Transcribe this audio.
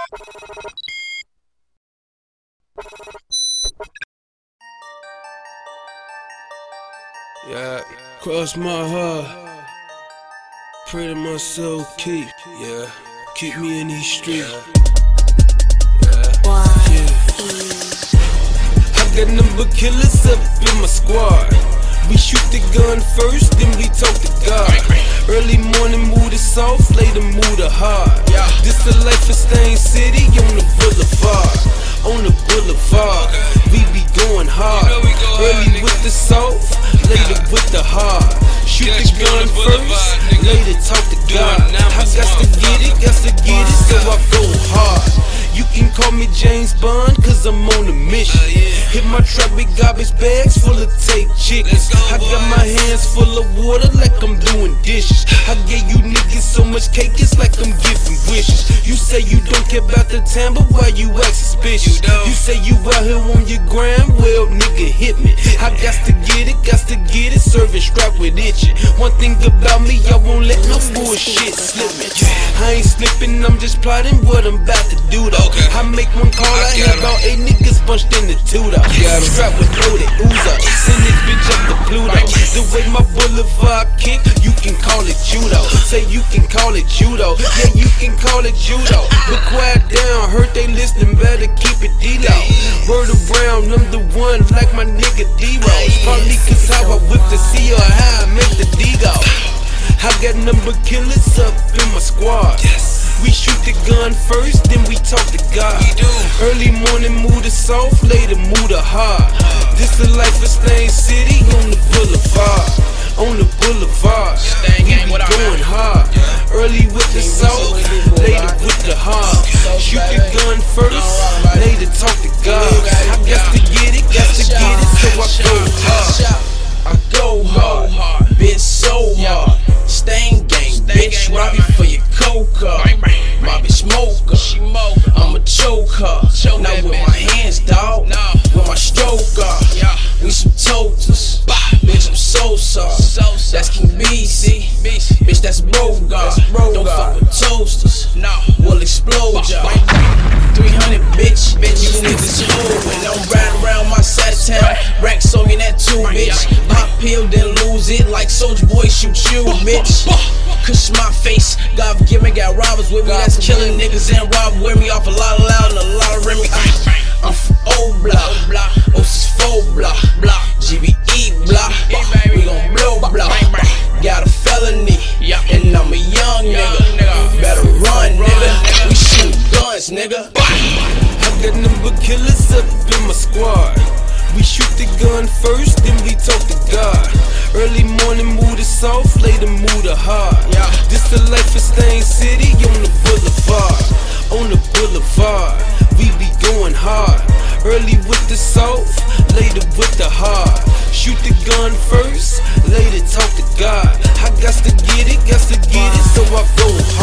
Yeah, cross my heart, pray to my soul keep me in these streets. I got number killers up in my squad. We shoot the gun first, then we talk to God. Early morning mood is soft, later mood is hard. This the life of Stain City on the boulevard. On the boulevard, we be going hard. Early with the soft, later with the hard. Shoot the gun first, later talk to God. I got to get it, so I go hard. You can call me James Bond, cause I'm on a mission. Hit my truck with garbage bags full of tape chickens. I got my hands full of water like I'm doing dishes. I gave you niggas so much cake, it's like I'm giving wishes. You say you don't care about the time, but why you act suspicious? You say you out here on your grind, well nigga hit me. I got to get it, serving strap with itching. One thing about me, I won't let no bullshit slip me. I ain't slipping, I'm just plotting what I'm about to do though. I make one call, I have about 8 niggas bunched in the two-though. Strapped with loaded ooze up, send this bitch up to Pluto. The way my boulevard kick, you can call it judo. Say you can call it judo, yeah you can call it judo. But quiet down, heard they listening, better keep it D-Lo. Word around, I'm the one like my nigga D-Rose. Probably cause how I whip the C or how I make the D-Go. I got number killers up in my squad. We shoot the gun first, then we talk to God. Early morning mood is soft, later mood is hard. This the life of Stain City on the boulevard. On the boulevard, we be going hard. Early with the soft, later with the hard. Shoot the gun first, later talk to God. I got to get it, so I go hard. I go hard, bitch so hard. Stain gang, bitch, rob you for your coca. My bitch smoker, I'ma choke her. Not with my hands, dawg, with my stroker. We some totals, bitch, I'm so-so. That's King BC, bitch, that's Brogar. Don't fuck with toasters, we'll explode ya. 300, bitch, you niggas old. When I'm riding around my side of town, racks on me that too, bitch. Pop pill, then lose it like Soulja Boy shoot you, bitch. Cush my face, God forgive me, got robbers with me that's killing niggas and rob with me off a lot of loud and a lot of Remy. I'm from O block, O64 block, GBE block, we gon' blow block. Got a felony, and I'm a young nigga. Better run, nigga. We shoot guns, nigga. I got number killers up in my squad. We shoot the gun first, then we talk to God. Early morning mood is soft, later mood is hard. This the life of Stain City on the boulevard. On the boulevard, we be going hard. Early with the soft, later with the hard. Shoot the gun first, later talk to God. I got to get it, so I go